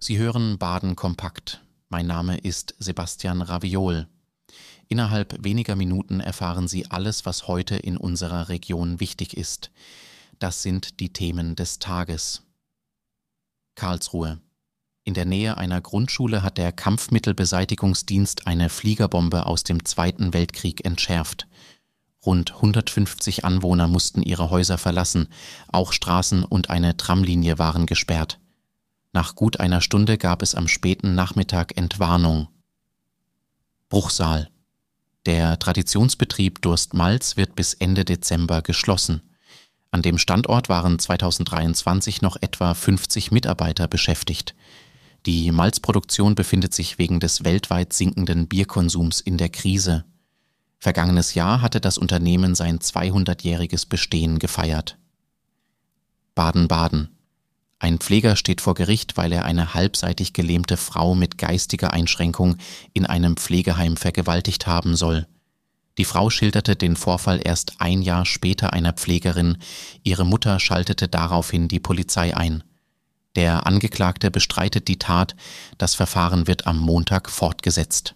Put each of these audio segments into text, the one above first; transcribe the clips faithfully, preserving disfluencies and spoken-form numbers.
Sie hören Baden kompakt. Mein Name ist Sebastian Raviol. Innerhalb weniger Minuten erfahren Sie alles, was heute in unserer Region wichtig ist. Das sind die Themen des Tages. Karlsruhe. In der Nähe einer Grundschule hat der Kampfmittelbeseitigungsdienst eine Fliegerbombe aus dem Zweiten Weltkrieg entschärft. Rund hundertfünfzig Anwohner mussten ihre Häuser verlassen, auch Straßen und eine Tramlinie waren gesperrt. Nach gut einer Stunde gab es am späten Nachmittag Entwarnung. Bruchsal. Der Traditionsbetrieb Durst Malz wird bis Ende Dezember geschlossen. An dem Standort waren zweitausenddreiundzwanzig noch etwa fünfzig Mitarbeiter beschäftigt. Die Malzproduktion befindet sich wegen des weltweit sinkenden Bierkonsums in der Krise. Vergangenes Jahr hatte das Unternehmen sein zweihundertjähriges Bestehen gefeiert. Baden-Baden. Ein Pfleger steht vor Gericht, weil er eine halbseitig gelähmte Frau mit geistiger Einschränkung in einem Pflegeheim vergewaltigt haben soll. Die Frau schilderte den Vorfall erst ein Jahr später einer Pflegerin. Ihre Mutter schaltete daraufhin die Polizei ein. Der Angeklagte bestreitet die Tat. Das Verfahren wird am Montag fortgesetzt.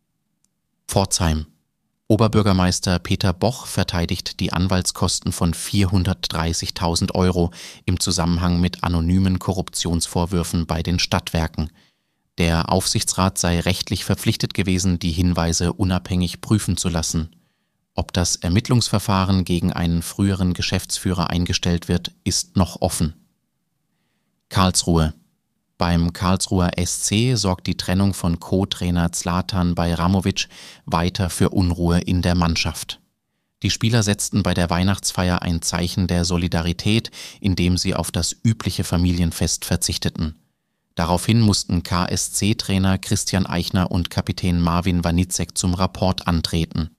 Pforzheim. Oberbürgermeister Peter Boch verteidigt die Anwaltskosten von vierhundertdreißigtausend Euro im Zusammenhang mit anonymen Korruptionsvorwürfen bei den Stadtwerken. Der Aufsichtsrat sei rechtlich verpflichtet gewesen, die Hinweise unabhängig prüfen zu lassen. Ob das Ermittlungsverfahren gegen einen früheren Geschäftsführer eingestellt wird, ist noch offen. Karlsruhe. Beim Karlsruher S C sorgt die Trennung von Co-Trainer Zlatan Bajramovic weiter für Unruhe in der Mannschaft. Die Spieler setzten bei der Weihnachtsfeier ein Zeichen der Solidarität, indem sie auf das übliche Familienfest verzichteten. Daraufhin mussten K S C-Trainer Christian Eichner und Kapitän Marvin Wanizek zum Rapport antreten.